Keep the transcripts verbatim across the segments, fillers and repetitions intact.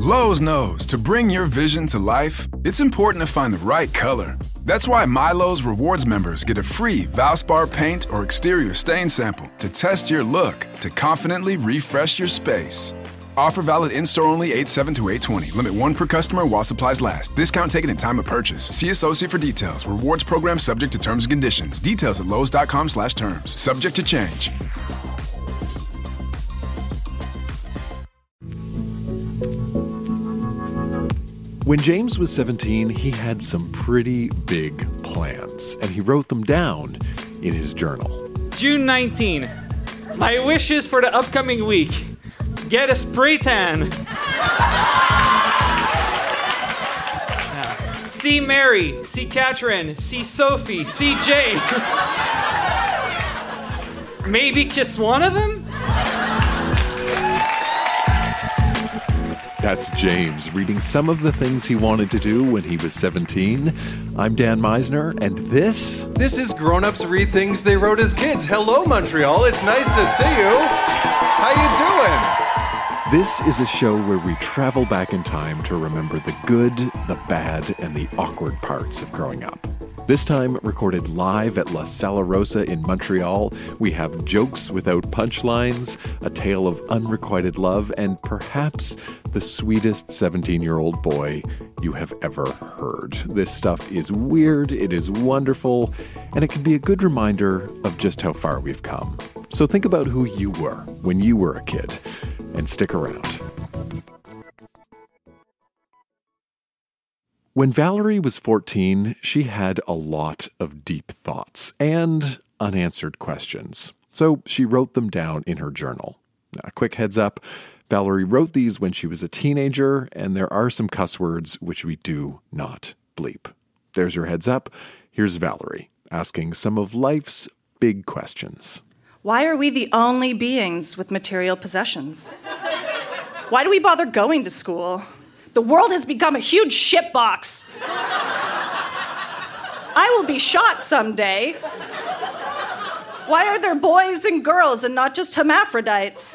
Lowe's knows to bring your vision to life, it's important to find the right color. That's why MyLowe's Rewards members get a free Valspar paint or exterior stain sample to test your look to confidently refresh your space. Offer valid in-store only eight seven to eight twenty. Limit one per customer while supplies last. Discount taken in time of purchase. See associate for details. Rewards program subject to terms and conditions. Details at lowes.com slash terms. Subject to change. When James was seventeen, he had some pretty big plans, and he wrote them down in his journal. June nineteenth. My wishes for the upcoming week. Get a spray tan. See Mary, see Catherine, see Sophie, see Jane. Maybe kiss one of them? That's James reading some of the things he wanted to do when he was seventeen. I'm Dan Meisner, and this... This is Grown Ups Read Things They Wrote as Kids. Hello, Montreal. It's nice to see you. How you doing? This is a show where we travel back in time to remember the good, the bad, and the awkward parts of growing up. This time, recorded live at La Sala Rosa in Montreal, we have jokes without punchlines, a tale of unrequited love, and perhaps the sweetest seventeen-year-old boy you have ever heard. This stuff is weird, it is wonderful, and it can be a good reminder of just how far we've come. So think about who you were when you were a kid, and stick around. When Valerie was fourteen, she had a lot of deep thoughts and unanswered questions. So she wrote them down in her journal. Now, a quick heads up, Valerie wrote these when she was a teenager, and there are some cuss words which we do not bleep. There's your heads up. Here's Valerie asking some of life's big questions. Why are we the only beings with material possessions? Why do we bother going to school? The world has become a huge shitbox. I will be shot someday. Why are there boys and girls and not just hermaphrodites?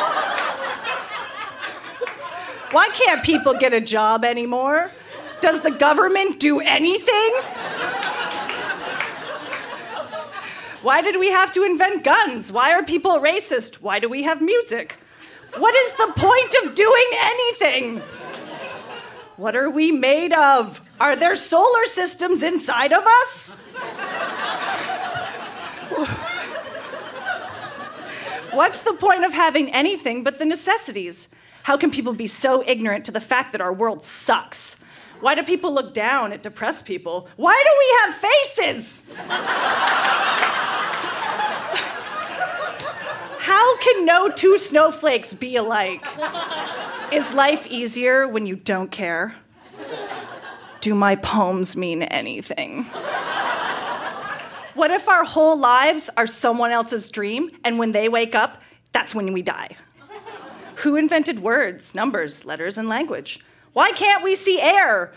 Why can't people get a job anymore? Does the government do anything? Why did we have to invent guns? Why are people racist? Why do we have music? What is the point of doing anything? What are we made of? Are there solar systems inside of us? What's the point of having anything but the necessities? How can people be so ignorant to the fact that our world sucks? Why do people look down at depressed people? Why do we have faces? How can no two snowflakes be alike? Is life easier when you don't care? Do my poems mean anything? What if our whole lives are someone else's dream, and when they wake up, that's when we die? Who invented words, numbers, letters, and language? Why can't we see air?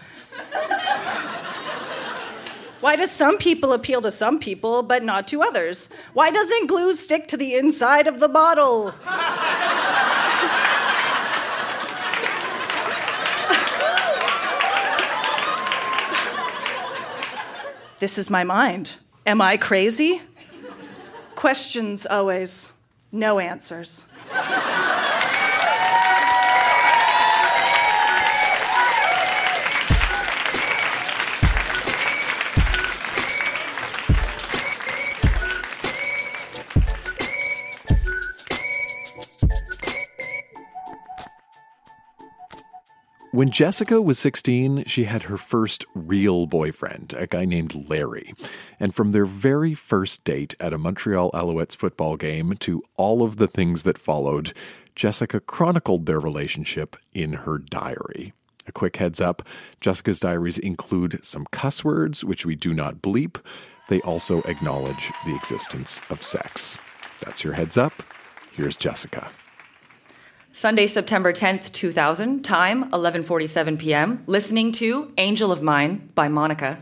Why does some people appeal to some people, but not to others? Why doesn't glue stick to the inside of the bottle? This is my mind. Am I crazy? Questions always, no answers. When Jessica was sixteen, she had her first real boyfriend, a guy named Larry. And from their very first date at a Montreal Alouettes football game to all of the things that followed, Jessica chronicled their relationship in her diary. A quick heads up, Jessica's diaries include some cuss words, which we do not bleep. They also acknowledge the existence of sex. That's your heads up. Here's Jessica. Sunday, September tenth, two thousand, time eleven forty-seven p.m., listening to Angel of Mine by Monica.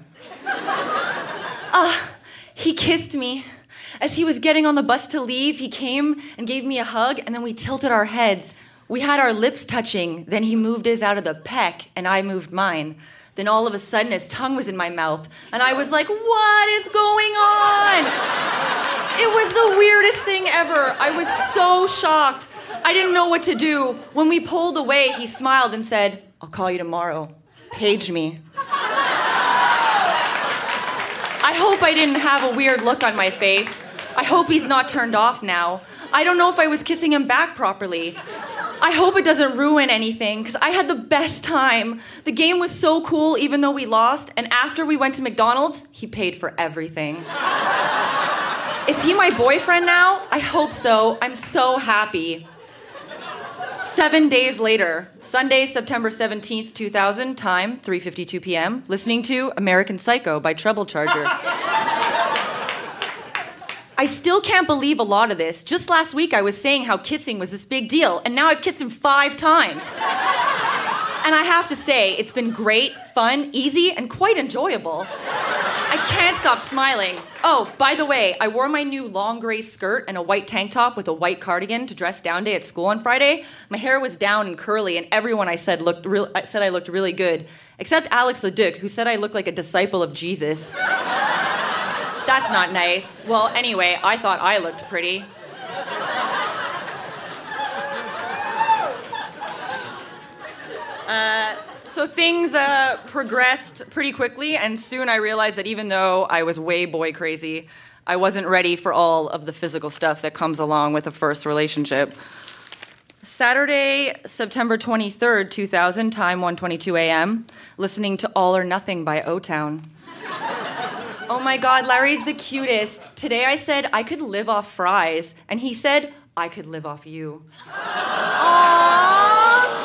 Ah, he kissed me. As he was getting on the bus to leave, he came and gave me a hug, and then we tilted our heads. We had our lips touching, then he moved his out of the peck, and I moved mine. Then all of a sudden, his tongue was in my mouth, and I was like, what is going on? It was the weirdest thing ever. I was so shocked. I didn't know what to do. When we pulled away, he smiled and said, I'll call you tomorrow. Page me. I hope I didn't have a weird look on my face. I hope he's not turned off now. I don't know if I was kissing him back properly. I hope it doesn't ruin anything, because I had the best time. The game was so cool, even though we lost, and after we went to McDonald's, he paid for everything. Is he my boyfriend now? I hope so. I'm so happy. Seven days later, Sunday, September seventeenth, two thousand, time, three fifty-two p.m., listening to American Psycho by Treble Charger. I still can't believe a lot of this. Just last week I was saying how kissing was this big deal, and now I've kissed him five times. And I have to say, it's been great, fun, easy, and quite enjoyable. I can't stop smiling. Oh, by the way, I wore my new long gray skirt and a white tank top with a white cardigan to dress down day at school on Friday. My hair was down and curly, and everyone I said looked real. I said I looked really good, except Alex Leduc, who said I looked like a disciple of Jesus. That's not nice. Well, anyway, I thought I looked pretty. Uh, so things uh, progressed pretty quickly, and soon I realized that even though I was way boy crazy, I wasn't ready for all of the physical stuff that comes along with a first relationship. Saturday, September twenty-third, two thousand, time one twenty-two a.m., listening to All or Nothing by O-Town. Oh my God, Larry's the cutest. Today I said I could live off fries, and he said I could live off you. Aww.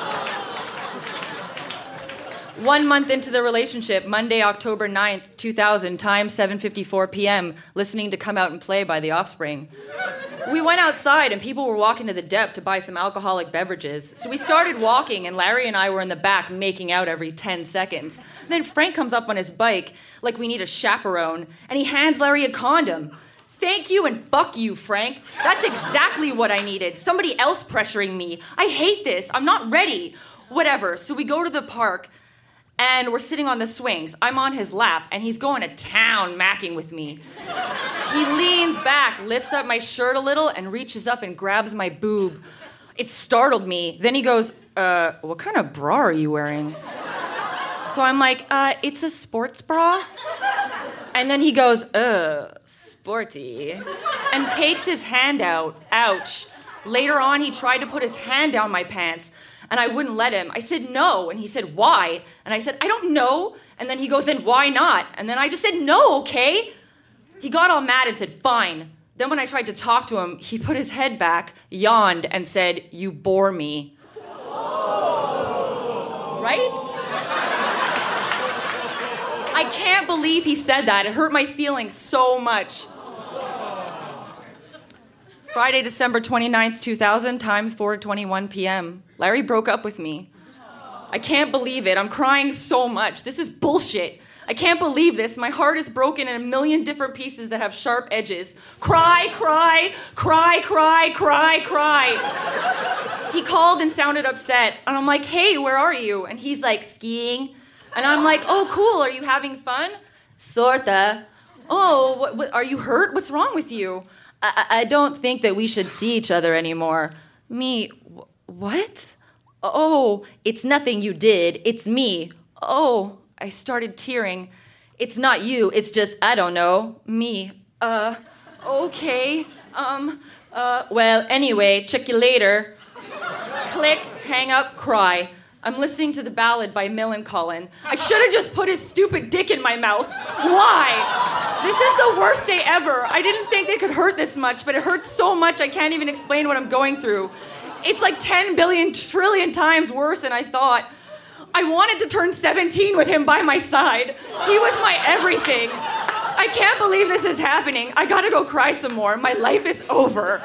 One month into the relationship, Monday, October ninth, two thousand, time seven fifty-four p.m., listening to Come Out and Play by The Offspring. We went outside and people were walking to the dep to buy some alcoholic beverages. So we started walking and Larry and I were in the back making out every ten seconds. And then Frank comes up on his bike like we need a chaperone and he hands Larry a condom. Thank you and fuck you, Frank. That's exactly what I needed. Somebody else pressuring me. I hate this. I'm not ready. Whatever. So we go to the park and we're sitting on the swings. I'm on his lap and he's going to town macking with me. He leans back, lifts up my shirt a little, and reaches up and grabs my boob. It startled me. Then he goes, uh, what kind of bra are you wearing? So I'm like, uh, it's a sports bra. And then he goes, uh, sporty. And takes his hand out. Ouch. Later on, he tried to put his hand down my pants, and I wouldn't let him. I said no, and he said, why? And I said, I don't know. And then he goes, then why not? And then I just said, no, okay? He got all mad and said, fine. Then when I tried to talk to him, he put his head back, yawned, and said, you bore me. Right? I can't believe he said that. It hurt my feelings so much. Friday, December twenty-ninth, two thousand, times four twenty-one p.m. Larry broke up with me. I can't believe it. I'm crying so much. This is bullshit. I can't believe this. My heart is broken in a million different pieces that have sharp edges. Cry, cry, cry, cry, cry, cry. He called and sounded upset. And I'm like, hey, where are you? And he's like, skiing. And I'm like, oh, cool. Are you having fun? Sorta. Oh, what, what, are you hurt? What's wrong with you? I, I don't think that we should see each other anymore. Me, wh- what? Oh, it's nothing you did. It's me. Oh, I started tearing. It's not you. It's just, I don't know, me. Uh, okay. Um, uh, well, anyway, check you later. Click, hang up, cry. I'm listening to the ballad by Millencolin. I should have just put his stupid dick in my mouth. Why? This is the worst day ever. I didn't think it could hurt this much, but it hurts so much I can't even explain what I'm going through. It's like ten billion trillion times worse than I thought. I wanted to turn seventeen with him by my side. He was my everything. I can't believe this is happening. I gotta go cry some more. My life is over.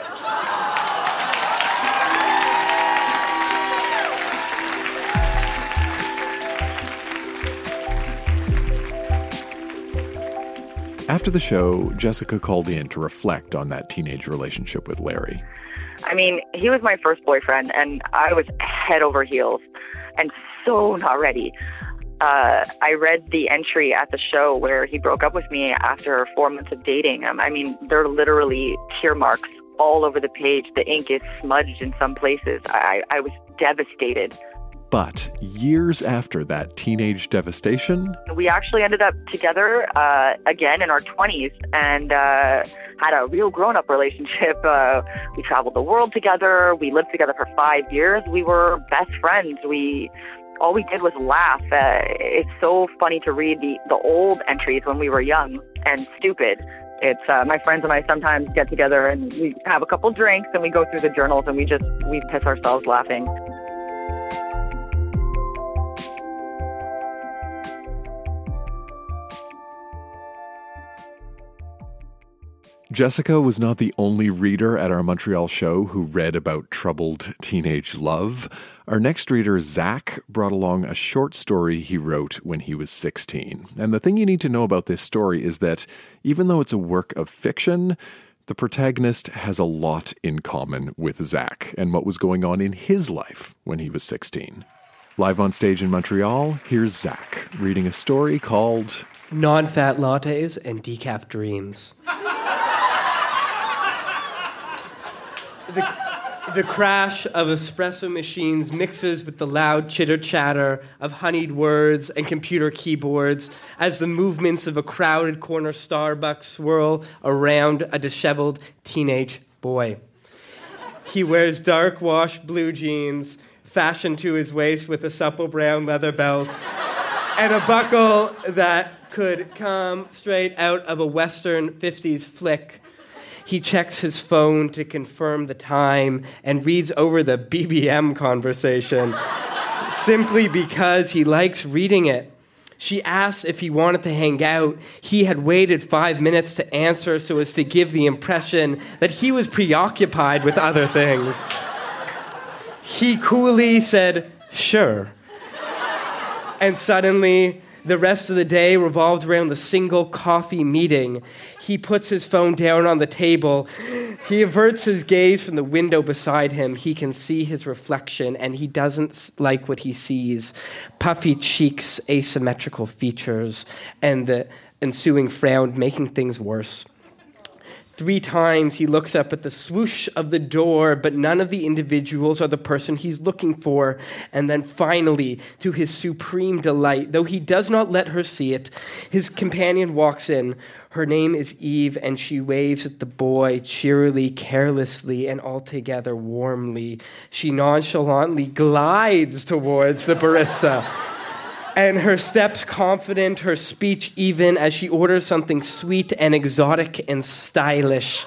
After the show, Jessica called in to reflect on that teenage relationship with Larry. I I mean, he was my first boyfriend, and I was head over heels and so not ready. Uh, I read the entry at the show where he broke up with me after four months of dating. Um, I mean, there are literally tear marks all over the page. The ink is smudged in some places. I, I was devastated. But years after that teenage devastation, we actually ended up together uh, again in our twenties and uh, had a real grown-up relationship. Uh, we traveled the world together. We lived together for five years. We were best friends. We all we did was laugh. Uh, it's so funny to read the, the old entries when we were young and stupid. It's uh, my friends and I sometimes get together and we have a couple drinks and we go through the journals and we just we piss ourselves laughing. Jessica was not the only reader at our Montreal show who read about troubled teenage love. Our next reader, Zach, brought along a short story he wrote when he was sixteen. And the thing you need to know about this story is that even though it's a work of fiction, the protagonist has a lot in common with Zach and what was going on in his life when he was sixteen. Live on stage in Montreal, here's Zach reading a story called Non-Fat Lattes and Decaf Dreams. The, the crash of espresso machines mixes with the loud chitter-chatter of honeyed words and computer keyboards as the movements of a crowded corner Starbucks swirl around a disheveled teenage boy. He wears dark washed blue jeans, fashioned to his waist with a supple brown leather belt, and a buckle that could come straight out of a Western fifties flick. He checks his phone to confirm the time and reads over the B B M conversation simply because he likes reading it. She asked if he wanted to hang out. He had waited five minutes to answer so as to give the impression that he was preoccupied with other things. He coolly said, "Sure." And suddenly, the rest of the day revolved around the single coffee meeting. He puts his phone down on the table. He averts his gaze from the window beside him. He can see his reflection, and he doesn't like what he sees. Puffy cheeks, asymmetrical features, and the ensuing frown making things worse. Three times he looks up at the swoosh of the door, but none of the individuals are the person he's looking for. And then finally, to his supreme delight, though he does not let her see it, his companion walks in. Her name is Eve, and she waves at the boy cheerily, carelessly, and altogether warmly. She nonchalantly glides towards the barista. And her steps confident, her speech even, as she orders something sweet and exotic and stylish.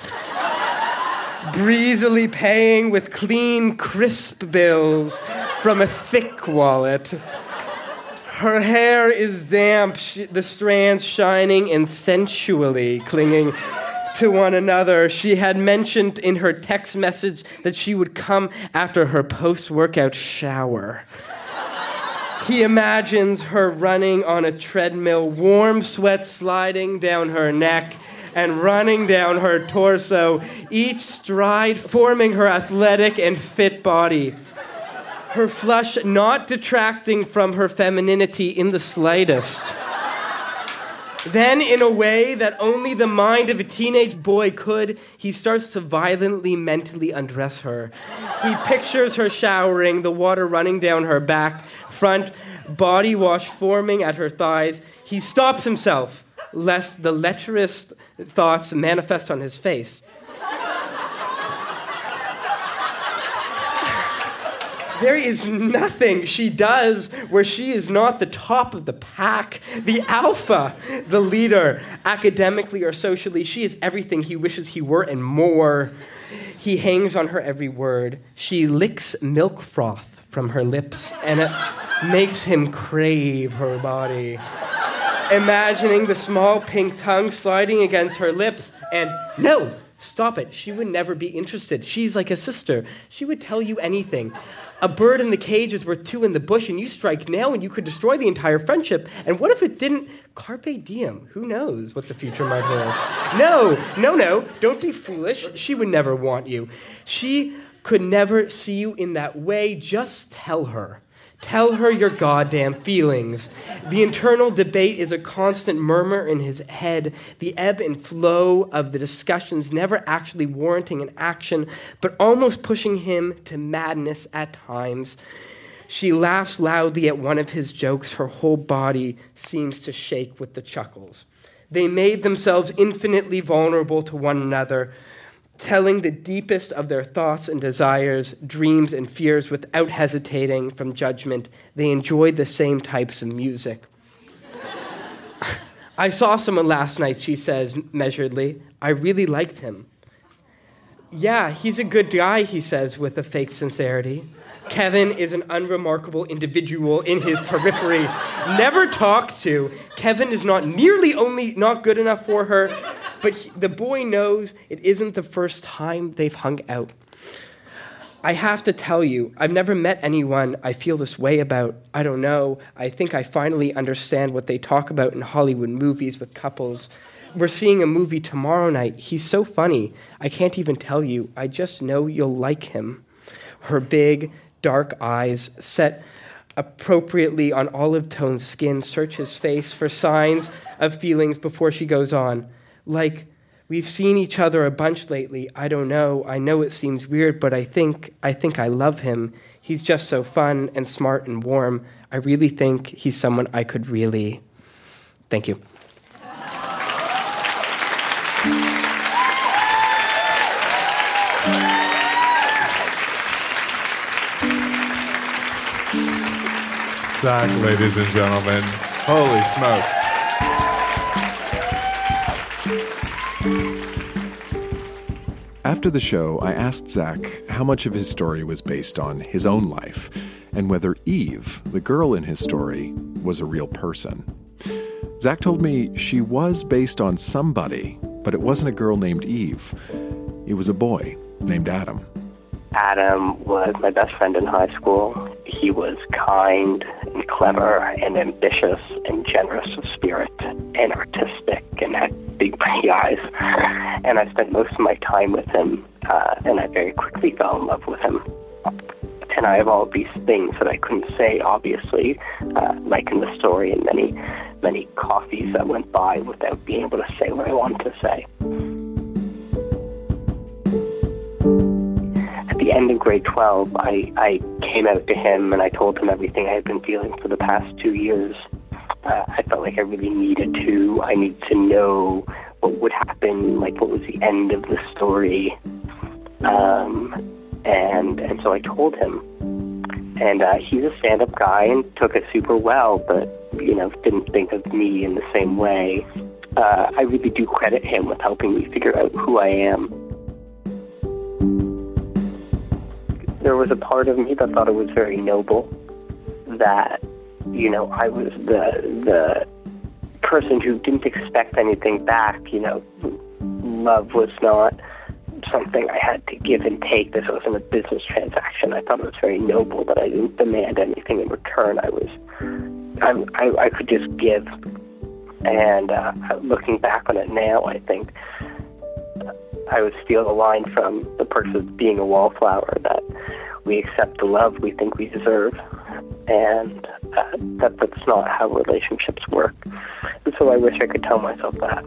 Breezily paying with clean, crisp bills from a thick wallet. Her hair is damp, she, the strands shining and sensually clinging to one another. She had mentioned in her text message that she would come after her post-workout shower. He imagines her running on a treadmill, warm sweat sliding down her neck and running down her torso, each stride forming her athletic and fit body. Her flush not detracting from her femininity in the slightest. Then, in a way that only the mind of a teenage boy could, he starts to violently mentally undress her. He pictures her showering, the water running down her back, front, body wash forming at her thighs. He stops himself, lest the lecherous thoughts manifest on his face. There is nothing she does where she is not the top of the pack, the alpha, the leader. Academically or socially, she is everything he wishes he were and more. He hangs on her every word. She licks milk froth from her lips, and it makes him crave her body. Imagining the small pink tongue sliding against her lips, and no, stop it. She would never be interested. She's like a sister. She would tell you anything. A bird in the cage is worth two in the bush, and you strike now and you could destroy the entire friendship. And what if it didn't? Carpe diem. Who knows what the future might hold? No, no, no. Don't be foolish. She would never want you. She could never see you in that way. Just tell her. Tell her your goddamn feelings. The internal debate is a constant murmur in his head, the ebb and flow of the discussions never actually warranting an action, but almost pushing him to madness at times. She laughs loudly at one of his jokes. Her whole body seems to shake with the chuckles. They made themselves infinitely vulnerable to one another, telling the deepest of their thoughts and desires, dreams and fears without hesitating from judgment. They enjoyed the same types of music. I saw someone last night, she says measuredly. I really liked him. Yeah, he's a good guy, he says with a fake sincerity. Kevin is an unremarkable individual in his periphery, never talked to. Kevin is not nearly only not good enough for her, but he, the boy knows it isn't the first time they've hung out. I have to tell you, I've never met anyone I feel this way about. I don't know. I think I finally understand what they talk about in Hollywood movies with couples. We're seeing a movie tomorrow night. He's so funny. I can't even tell you. I just know you'll like him. Her big, dark eyes set appropriately on olive-toned skin search his face for signs of feelings before she goes on. Like, we've seen each other a bunch lately. I don't know. I know it seems weird, but I think I think I love him. He's just so fun and smart and warm. I really think he's someone I could really... Thank you. Zach, ladies and gentlemen. Holy smokes. After the show, I asked Zach how much of his story was based on his own life, and whether Eve, the girl in his story, was a real person. Zach told me she was based on somebody, but it wasn't a girl named Eve. It was a boy named Adam. Adam was my best friend in high school. He was kind and clever and ambitious and generous of spirit and artistic and had big pretty eyes. And I spent most of my time with him, uh, and I very quickly fell in love with him. And I have all these things that I couldn't say, obviously, uh, like in the story, and many, many coffees that went by without being able to say what I wanted to say. At the end of grade twelve, I, I came out to him and I told him everything I had been feeling for the past two years. Uh, I felt like I really needed to. I needed to know what would happen, like what was the end of the story. Um, and and so I told him. And uh, he's a stand-up guy and took it super well, but, you know, didn't think of me in the same way. Uh, I really do credit him with helping me figure out who I am. There was a part of me that thought it was very noble that, you know, I was the the person who didn't expect anything back. You know, love was not something I had to give and take. This wasn't a business transaction. I thought it was very noble that I didn't demand anything in return. I was, I'm, I, I could just give. And uh, looking back on it now, I think I would steal the line from The Perks of Being a Wallflower, that we accept the love we think we deserve, and uh, that that's not how relationships work. And so I wish I could tell myself that.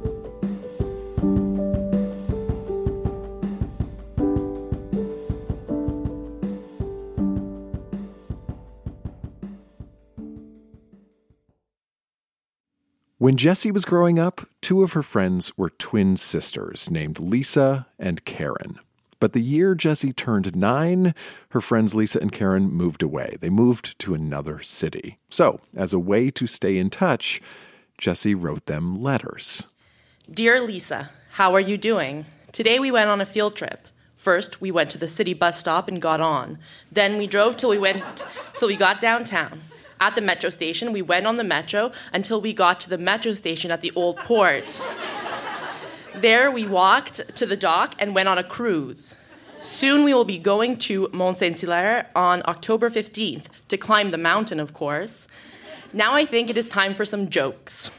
When Jessie was growing up, two of her friends were twin sisters named Lisa and Karen. But the year Jessie turned nine, her friends Lisa and Karen moved away. They moved to another city. So, as a way to stay in touch, Jessie wrote them letters. Dear Lisa, how are you doing? Today we went on a field trip. First, we went to the city bus stop and got on. Then we drove till we went till we got downtown. At the metro station, we went on the metro until we got to the metro station at the old port. There, we walked to the dock and went on a cruise. Soon we will be going to Mont Saint-Hilaire on October fifteenth to climb the mountain, of course. Now I think it is time for some jokes.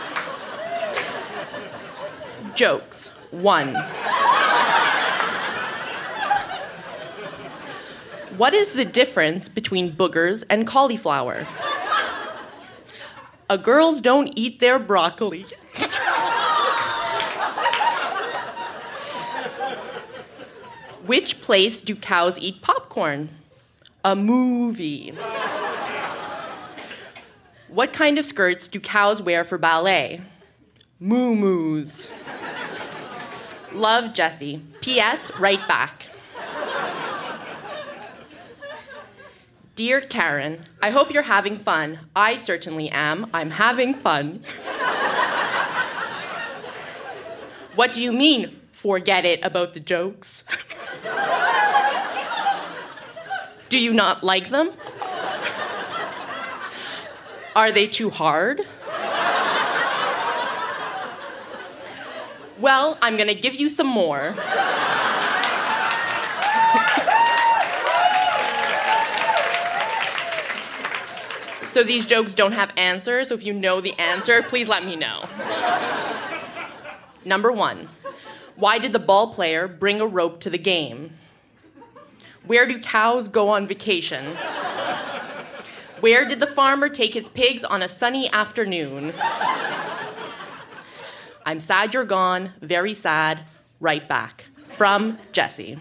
Jokes. One. What is the difference between boogers and cauliflower? A girls don't eat their broccoli. Which place do cows eat popcorn? A movie. What kind of skirts do cows wear for ballet? Moo-moos. Love, Jesse. P S. Right back. Dear Karen, I hope you're having fun. I certainly am. I'm having fun. What do you mean, forget it about the jokes? Do you not like them? Are they too hard? Well, I'm gonna give you some more. So these jokes don't have answers, so if you know the answer, please let me know. Number one, why did the ball player bring a rope to the game? Where do cows go on vacation? Where did the farmer take his pigs on a sunny afternoon? I'm sad you're gone, very sad, right back. From Jesse.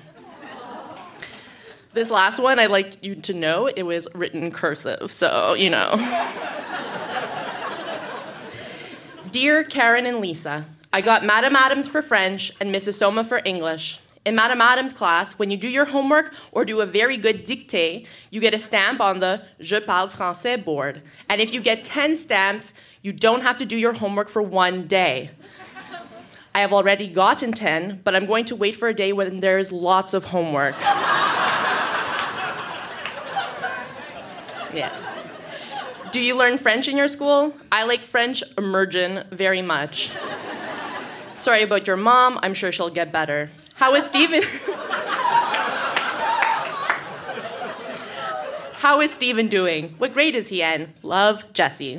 This last one, I'd like you to know it was written in cursive, so, you know. Dear Karen and Lisa, I got Madam Adams for French and Missus Soma for English. In Madam Adams' class, when you do your homework or do a very good dictée, you get a stamp on the Je parle français board. And if you get ten stamps, you don't have to do your homework for one day. I have already gotten ten, but I'm going to wait for a day when there's lots of homework. Yeah. Do you learn French in your school? I like French immersion very much. Sorry about your mom. I'm sure she'll get better. How is Stephen? How is Stephen doing? What grade is he in? Love, Jesse.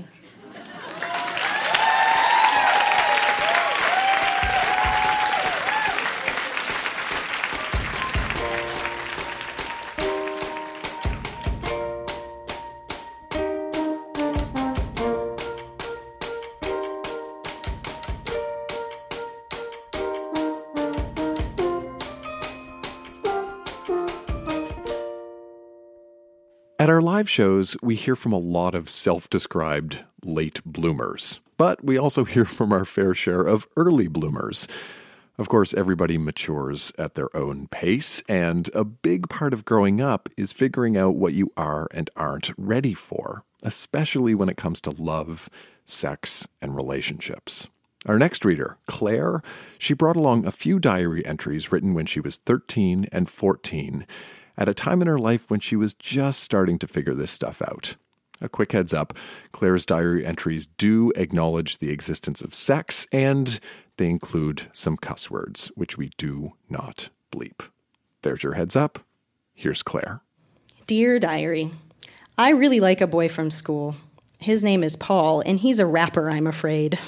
At our live shows, we hear from a lot of self-described late bloomers, but we also hear from our fair share of early bloomers. Of course, everybody matures at their own pace, and a big part of growing up is figuring out what you are and aren't ready for, especially when it comes to love, sex, and relationships. Our next reader, Claire, she brought along a few diary entries written when she was thirteen and fourteen, at a time in her life when she was just starting to figure this stuff out. A quick heads up, Claire's diary entries do acknowledge the existence of sex, and they include some cuss words, which we do not bleep. There's your heads up. Here's Claire. Dear Diary, I really like a boy from school. His name is Paul, and he's a rapper, I'm afraid.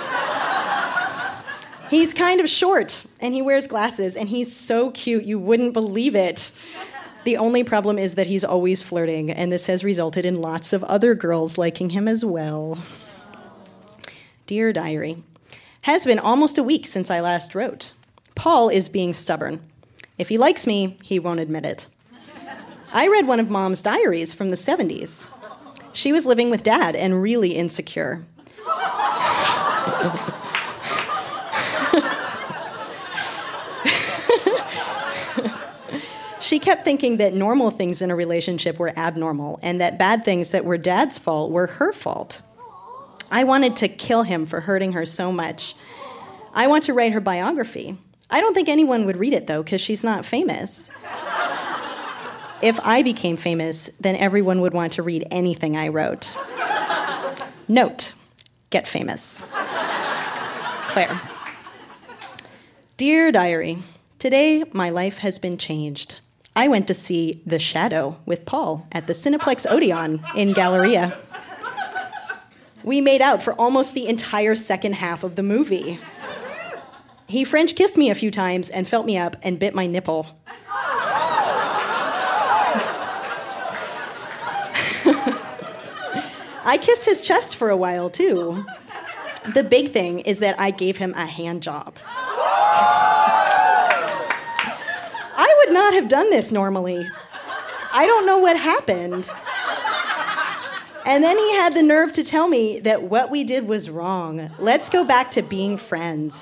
He's kind of short, and he wears glasses, and he's so cute you wouldn't believe it. The only problem is that he's always flirting, and this has resulted in lots of other girls liking him as well. Dear Diary, has been almost a week since I last wrote. Paul is being stubborn. If he likes me, he won't admit it. I read one of Mom's diaries from the seventies. She was living with Dad and really insecure. She kept thinking that normal things in a relationship were abnormal and that bad things that were Dad's fault were her fault. I wanted to kill him for hurting her so much. I want to write her biography. I don't think anyone would read it, though, because she's not famous. If I became famous, then everyone would want to read anything I wrote. Note, get famous. Claire. Dear Diary, today my life has been changed. I went to see The Shadow with Paul at the Cineplex Odeon in Galleria. We made out for almost the entire second half of the movie. He French kissed me a few times and felt me up and bit my nipple. I kissed his chest for a while, too. The big thing is that I gave him a hand job. I would not have done this normally. I don't know what happened. And then he had the nerve to tell me that what we did was wrong. Let's go back to being friends.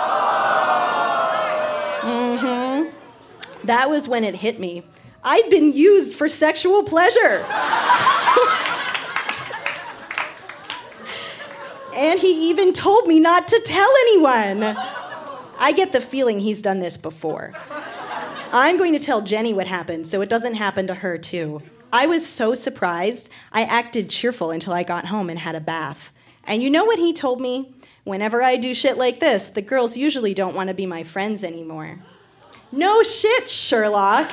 Mm-hmm. That was when it hit me. I'd been used for sexual pleasure. And he even told me not to tell anyone. I get the feeling he's done this before. I'm going to tell Jenny what happened so it doesn't happen to her, too. I was so surprised, I acted cheerful until I got home and had a bath. And you know what he told me? Whenever I do shit like this, the girls usually don't want to be my friends anymore. No shit, Sherlock.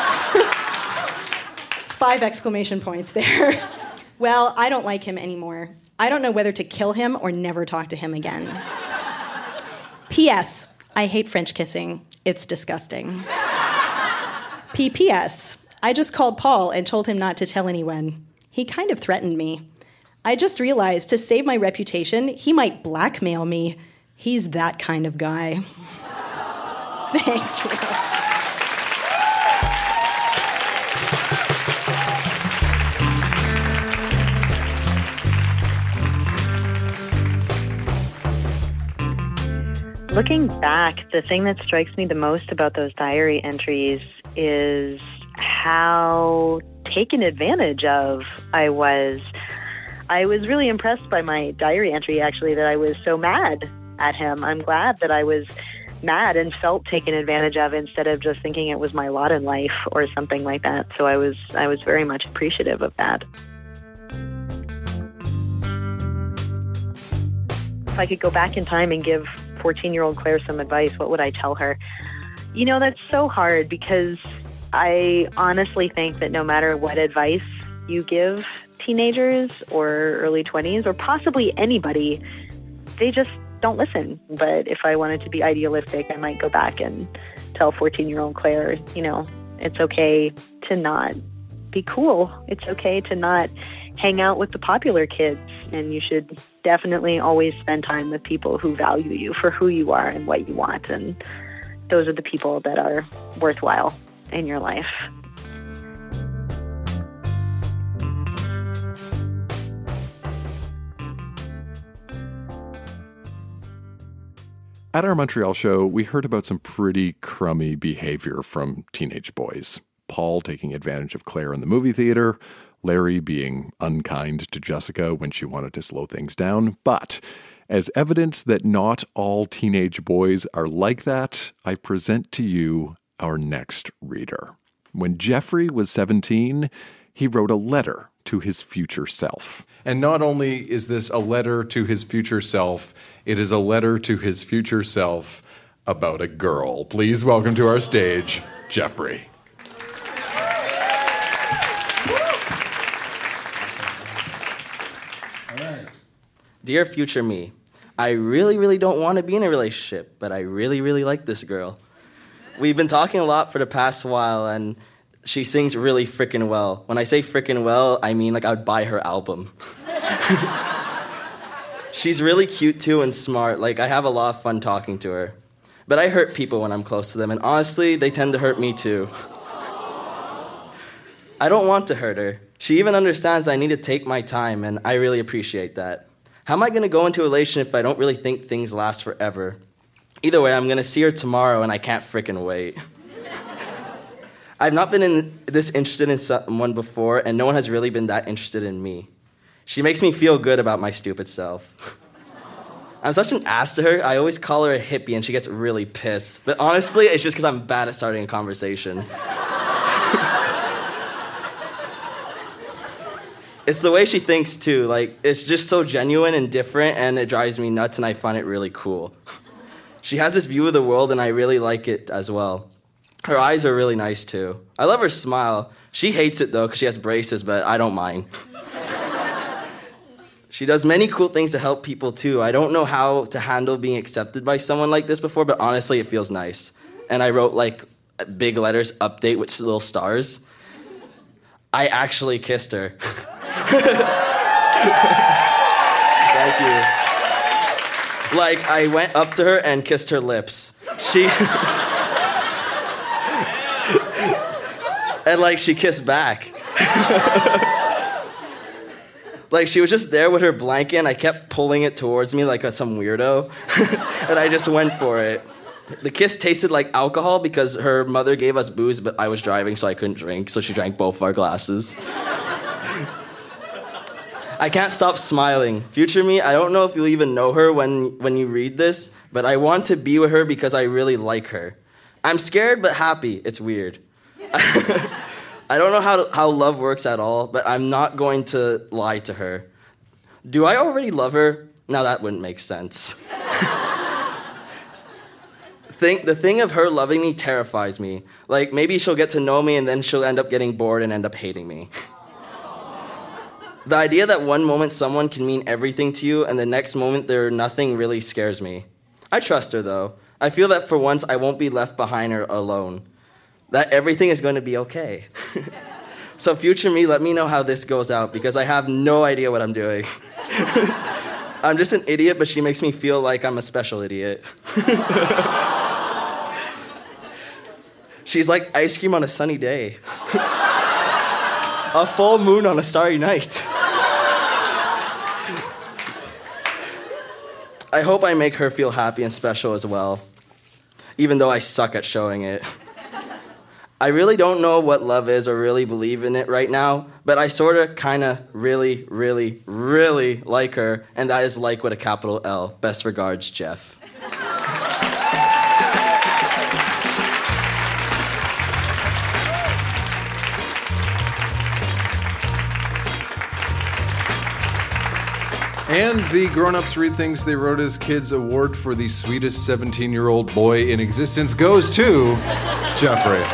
Five exclamation points there. Well, I don't like him anymore. I don't know whether to kill him or never talk to him again. P S. I hate French kissing. It's disgusting. P P S. I just called Paul and told him not to tell anyone. He kind of threatened me. I just realized to save my reputation, he might blackmail me. He's that kind of guy. Thank you. Looking back, the thing that strikes me the most about those diary entries is how taken advantage of I was. I was really impressed by my diary entry, actually, that I was so mad at him. I'm glad that I was mad and felt taken advantage of instead of just thinking it was my lot in life or something like that. So I was I was very much appreciative of that. If I could go back in time and give fourteen-year-old Claire some advice, what would I tell her? You know, that's so hard because I honestly think that no matter what advice you give teenagers or early twenties or possibly anybody, they just don't listen. But if I wanted to be idealistic, I might go back and tell fourteen-year-old Claire, you know, it's okay to not be cool. It's okay to not hang out with the popular kids. And you should definitely always spend time with people who value you for who you are and what you want. And those are the people that are worthwhile in your life. At our Montreal show, we heard about some pretty crummy behavior from teenage boys. Paul taking advantage of Claire in the movie theater, Larry being unkind to Jessica when she wanted to slow things down. But as evidence that not all teenage boys are like that, I present to you our next reader. When Jeffrey was seventeen, he wrote a letter to his future self. And not only is this a letter to his future self, it is a letter to his future self about a girl. Please welcome to our stage, Jeffrey. Dear future me, I really, really don't want to be in a relationship, but I really, really like this girl. We've been talking a lot for the past while, and she sings really frickin' well. When I say frickin' well, I mean like I would buy her album. She's really cute too and smart. Like I have a lot of fun talking to her. But I hurt people when I'm close to them, and honestly, they tend to hurt me too. I don't want to hurt her. She even understands I need to take my time, and I really appreciate that. How am I going to go into a relationship if I don't really think things last forever? Either way, I'm going to see her tomorrow, and I can't frickin' wait. I've not been in this interested in someone before, and no one has really been that interested in me. She makes me feel good about my stupid self. I'm such an ass to her. I always call her a hippie, and she gets really pissed. But honestly, it's just because I'm bad at starting a conversation. It's the way she thinks, too. Like, it's just so genuine and different, and it drives me nuts, and I find it really cool. She has this view of the world, and I really like it as well. Her eyes are really nice, too. I love her smile. She hates it, though, because she has braces, but I don't mind. She does many cool things to help people, too. I don't know how to handle being accepted by someone like this before, but honestly, it feels nice. And I wrote, like, big letters, update with little stars. I actually kissed her. Thank you. Like, I went up to her and kissed her lips. She... and, like, she kissed back. Like, she was just there with her blanket, and I kept pulling it towards me like a, some weirdo. And I just went for it. The kiss tasted like alcohol because her mother gave us booze, but I was driving, so I couldn't drink, so she drank both of our glasses. I can't stop smiling. Future me, I don't know if you'll even know her when, when you read this, but I want to be with her because I really like her. I'm scared but happy. It's weird. I don't know how, how love works at all, but I'm not going to lie to her. Do I already love her? Now that wouldn't make sense. Think, the thing of her loving me terrifies me. Like, maybe she'll get to know me and then she'll end up getting bored and end up hating me. The idea that one moment someone can mean everything to you and the next moment they're nothing really scares me. I trust her, though. I feel that for once I won't be left behind her alone. That everything is going to be okay. So future me, let me know how this goes out because I have no idea what I'm doing. I'm just an idiot, but she makes me feel like I'm a special idiot. She's like ice cream on a sunny day. A full moon on a starry night. I hope I make her feel happy and special as well, even though I suck at showing it. I really don't know what love is or really believe in it right now, but I sort of, kind of, really, really, really like her, and that is like with a capital L. Best regards, Jeff. And the Grown Ups Read Things They Wrote as Kids award for the sweetest seventeen-year-old boy in existence goes to Jeffrey.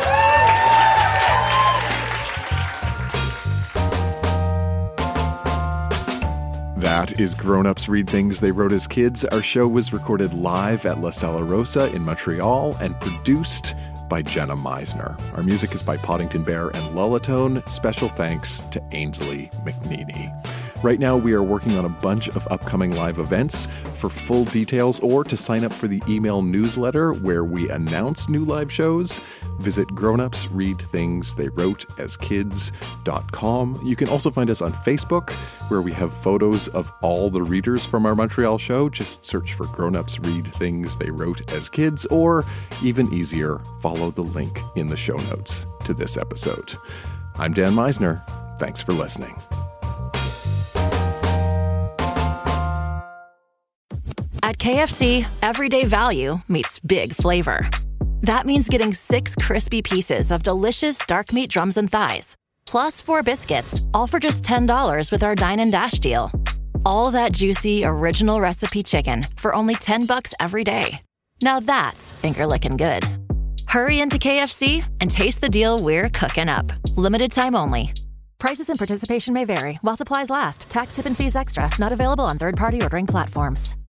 That is Grown Ups Read Things They Wrote as Kids. Our show was recorded live at La Sala Rosa in Montreal and produced by Jenna Meisner. Our music is by Poddington Bear and Lullatone. Special thanks to Ainsley McNeely. Right now, we are working on a bunch of upcoming live events. For full details or to sign up for the email newsletter where we announce new live shows, visit grown ups read things they wrote as kids dot com. You can also find us on Facebook, where we have photos of all the readers from our Montreal show. Just search for Grown Ups Read Things They Wrote as Kids, or even easier, follow the link in the show notes to this episode. I'm Dan Meisner. Thanks for listening. At K F C, everyday value meets big flavor. That means getting six crispy pieces of delicious dark meat drums and thighs, plus four biscuits, all for just ten dollars with our Dine and Dash deal. All that juicy, original recipe chicken for only ten bucks every day. Now that's finger-licking good. Hurry into K F C and taste the deal we're cooking up. Limited time only. Prices and participation may vary while supplies last. Tax, tip, and fees extra. Not available on third-party ordering platforms.